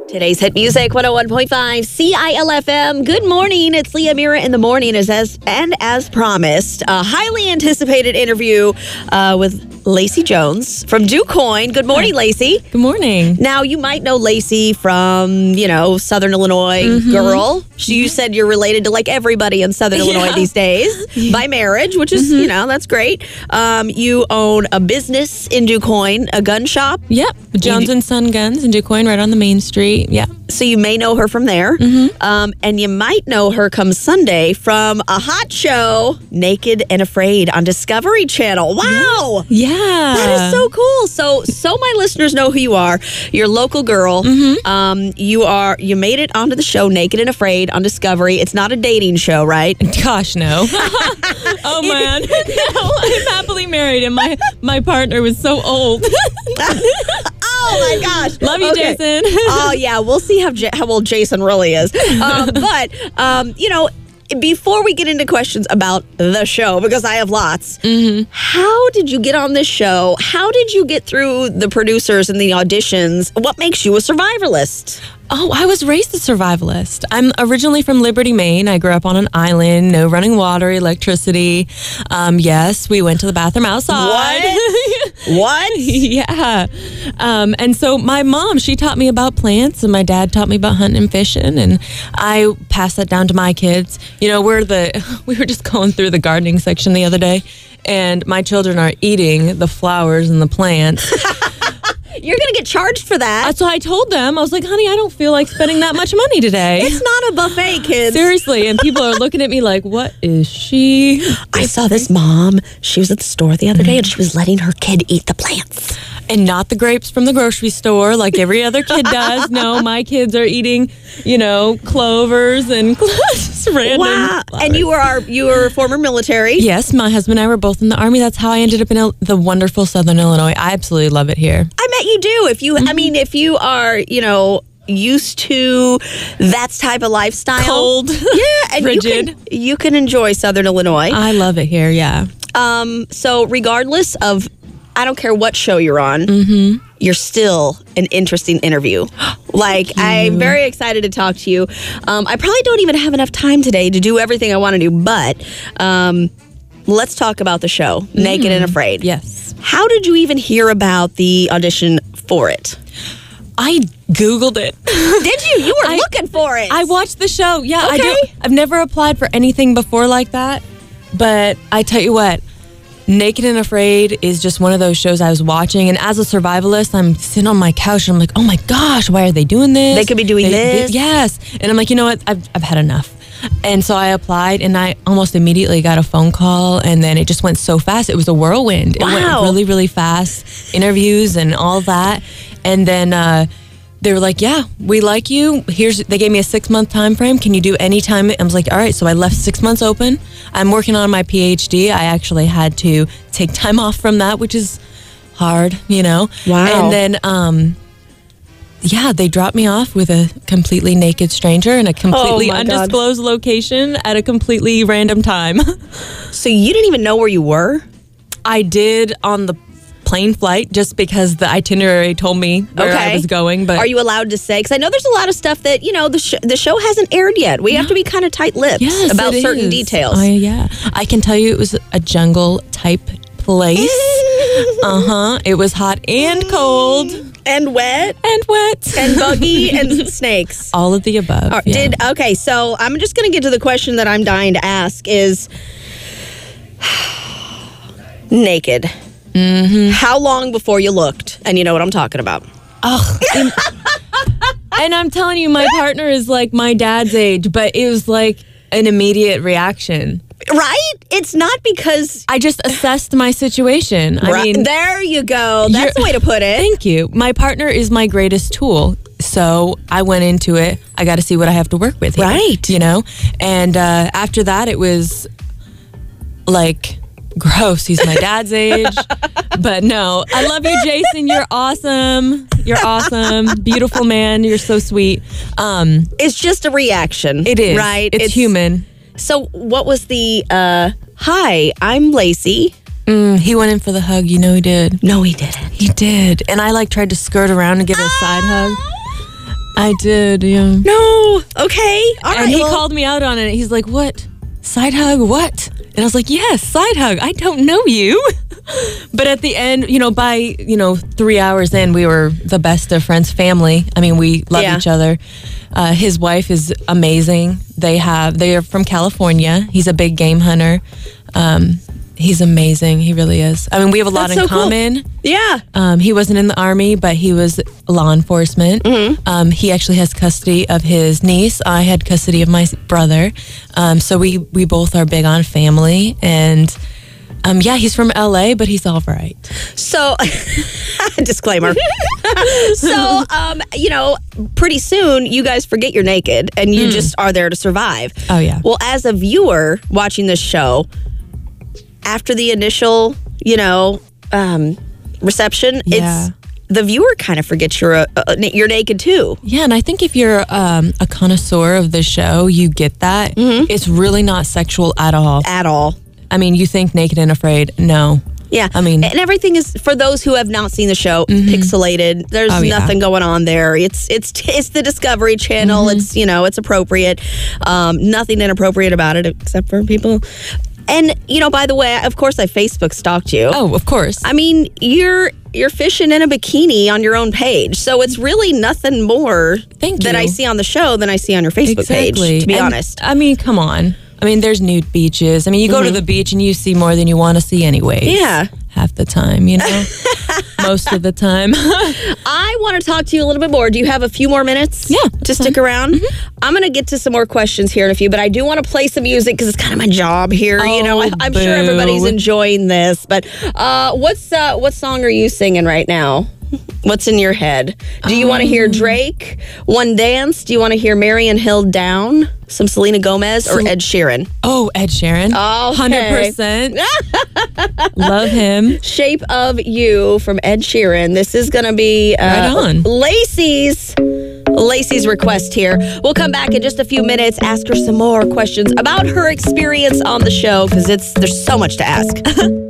Today's hit music, 101.5 CILFM. Good morning. It's Leah Mira in the morning. As promised, a highly anticipated interview with Lacey Jones from DuQuoin. Good morning, Lacey. Good morning. Now, you might know Lacey from, Southern Illinois girl. You said you're related to like everybody in Southern Illinois these days by marriage, which is, that's great. You own a business in DuQuoin, a gun shop. Yep. Jones and Son Guns in DuQuoin, right on the main street. Yeah. So you may know her from there. And you might know her come Sunday from a hot show, Naked and Afraid on Discovery Channel. Wow. Yeah. That is so cool. So my listeners know who you are. You're a local girl. You made it onto the show Naked and Afraid on Discovery. It's not a dating show, right? Gosh, no. Oh, man. No, I'm happily married, and my partner was so old. Oh, my gosh. Love you, Jason. Oh, yeah. We'll see how old Jason really is. Before we get into questions about the show, because I have lots, how did you get on this show? How did you get through the producers and the auditions? What makes you a survivalist? Oh, I was raised a survivalist. I'm originally from Liberty, Maine. I grew up on an island, no running water, electricity. Yes, we went to the bathroom outside. What? Yeah. And so my mom, she taught me about plants, and my dad taught me about hunting and fishing, and I passed that down to my kids. We were just going through the gardening section the other day, and my children are eating the flowers and the plants. You're going to get charged for that. That's what I told them. I was like, honey, I don't feel like spending that much money today. It's not a buffet, kids. Seriously. And people are looking at me like, what is she? I saw this mom. She was at the store the other day, and she was letting her kid eat the plants. And not the grapes from the grocery store like every other kid does. No, my kids are eating, clovers and just random flowers. And you were former military? Yes, my husband and I were both in the Army. That's how I ended up in the wonderful Southern Illinois. I absolutely love it here. I bet you do. If you are, used to that type of lifestyle. Cold. Yeah. And frigid. You can enjoy Southern Illinois. I love it here, yeah. So regardless of, I don't care what show you're on, you're still an interesting interview. I'm very excited to talk to you. I probably don't even have enough time today to do everything I want to do, but let's talk about the show, Naked and Afraid. Yes. How did you even hear about the audition for it? I Googled it. Did you? You were looking for it. I watched the show. Yeah, okay. I do. I've never applied for anything before like that, but I tell you what, Naked and Afraid is just one of those shows I was watching, and as a survivalist, I'm sitting on my couch and I'm like, oh my gosh, why are they doing this? They could be doing this. Yes. And I'm like, you know what? I've had enough. And so I applied, and I almost immediately got a phone call, and then it just went so fast. It was a whirlwind. Wow. It went really, really fast. Interviews and all that. And then they were like, yeah, we like you. They gave me a 6-month time frame. Can you do any time? I was like, all right. So I left 6 months open. I'm working on my PhD. I actually had to take time off from that, which is hard, Wow. And then, they dropped me off with a completely naked stranger in a completely undisclosed location at a completely random time. So you didn't even know where you were? I did on the plane flight, just because the itinerary told me where I was going. But are you allowed to say? Because I know there's a lot of stuff that the show hasn't aired yet. We have to be kind of tight-lipped about certain details. I can tell you it was a jungle type place. It was hot and cold. And wet. And buggy and snakes. All of the above. So I'm just going to get to the question that I'm dying to ask is, Naked. How long before you looked? And you know what I'm talking about. And I'm telling you, my partner is like my dad's age, but it was like an immediate reaction. Right? It's not because... I just assessed my situation. I mean... There you go. That's the way to put it. Thank you. My partner is my greatest tool. So I went into it. I got to see what I have to work with here. Right. And after that, it was like... gross. He's my dad's age. But no, I love you, Jason. You're awesome. You're awesome. Beautiful man. You're so sweet. It's just a reaction. It is. Right? It's human. So what was the, hi, I'm Lacey. He went in for the hug. He did. No, he didn't. He did. And I tried to skirt around and give her a side hug. I did, yeah. No. Okay. All right. And he well, called me out on it. He's like, what? Side hug? What? And I was like, yes, side hug. I don't know you. But at the end, by 3 hours in, we were the best of friends, family. I mean, we love each other. His wife is amazing. They are from California. He's a big game hunter. He's amazing. He really is. I mean, we have a lot in common. Cool. Yeah. He wasn't in the Army, but he was law enforcement. Mm-hmm. He actually has custody of his niece. I had custody of my brother. So we both are big on family. And he's from LA, but he's all right. So, disclaimer. So, pretty soon you guys forget you're naked and you just are there to survive. Oh, yeah. Well, as a viewer watching this show, after the initial, reception, it's the viewer kind of forgets you're naked too. Yeah, and I think if you're a connoisseur of the show, you get that. Mm-hmm. It's really not sexual at all. At all. I mean, you think Naked and Afraid. No. Yeah. I mean, and everything is, for those who have not seen the show, pixelated. There's nothing going on there. It's the Discovery Channel. It's, it's appropriate. Nothing inappropriate about it except for people. And, by the way, of course I Facebook stalked you. Oh, of course. I mean, you're fishing in a bikini on your own page. So it's really nothing more that I see on the show than I see on your Facebook page, to be honest. I mean, come on. I mean, there's nude beaches. I mean, you go to the beach and you see more than you want to see anyways. Yeah. Half the time, most of the time. I want to talk to you a little bit more. Do you have a few more minutes to stick around? I'm going to get to some more questions here in a few, but I do want to play some music because it's kind of my job here. I'm sure everybody's enjoying this. But what song are you singing right now? What's in your head? Do you want to hear Drake, One Dance? Do you want to hear Marion Hill Down? Some Selena Gomez or Ed Sheeran? Oh, Ed Sheeran. Oh, okay. 100%. Love him. Shape of You from Ed Sheeran. This is going to be right on. Lacey's request here. We'll come back in just a few minutes, ask her some more questions about her experience on the show because there's so much to ask.